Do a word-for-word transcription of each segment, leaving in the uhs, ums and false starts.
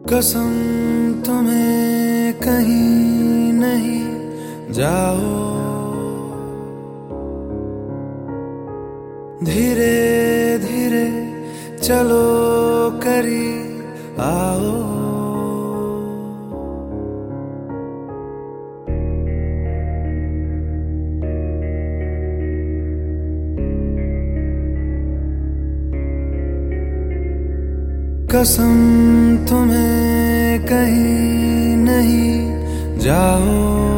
कसम तुम्हें कहीं नहीं जाओ, धीरे धीरे चलो करीब आओ। कसम तुम्हें कहीं नहीं जाओ,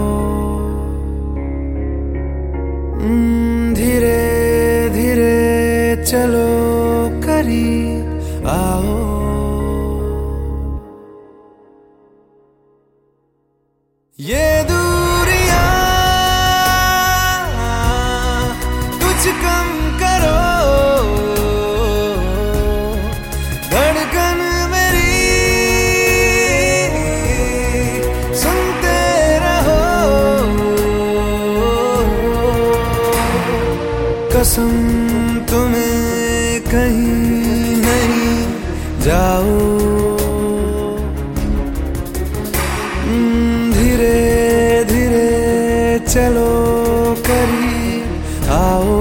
धीरे धीरे चलो करीब आओ। ये दूरियां कुछ कम करो, धड़कन मेरी सुनते रहो। कसम तुम्हें कहीं नहीं जाओ, धीरे धीरे चलो करीब आओ।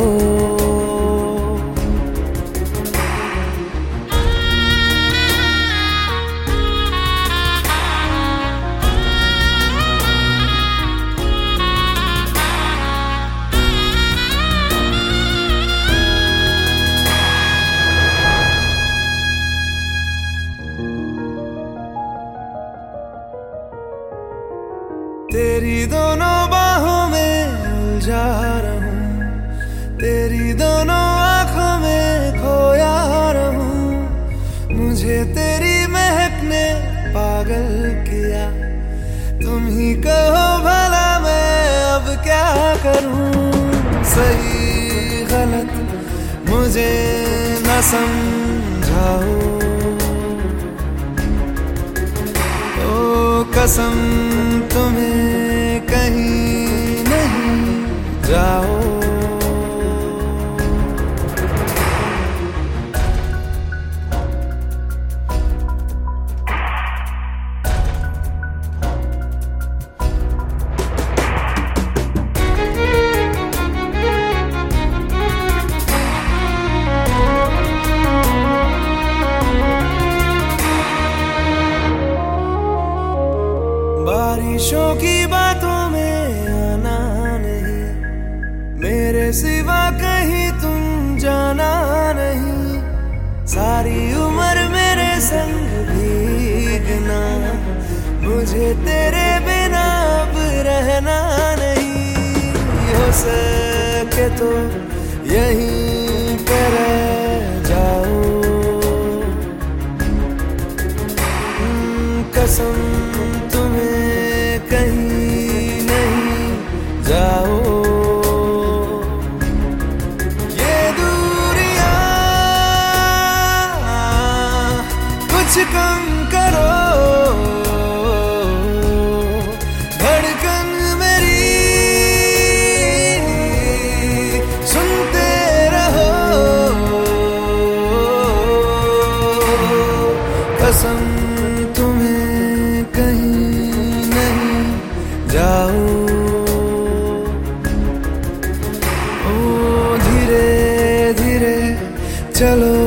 तेरी दोनों बाहों में उलझा रहूं, तेरी दोनों आंखों में खोया रहूं। मुझे तेरी महक ने पागल किया, तुम ही कहो भला मैं अब क्या करूं। सही गलत मुझे न समझाओ, ओ कसम तुम्हें कहीं नहीं जाओ। बारिशों की बातों में आना नहीं, मेरे सिवा कहीं तुम जाना नहीं। सारी उम्र मेरे संग भीगना, मुझे तेरे बिना अब रहना नहीं। हो सके तो यहीं पर रह जाओ, कसम तुम्हें कहीं नहीं जाओ। ये दूरियां कुछ कम करो, धड़कन मेरी सुनते रहो। कसम तुम्हें कहीं नहीं जाओ, ओ धीरे धीरे चलो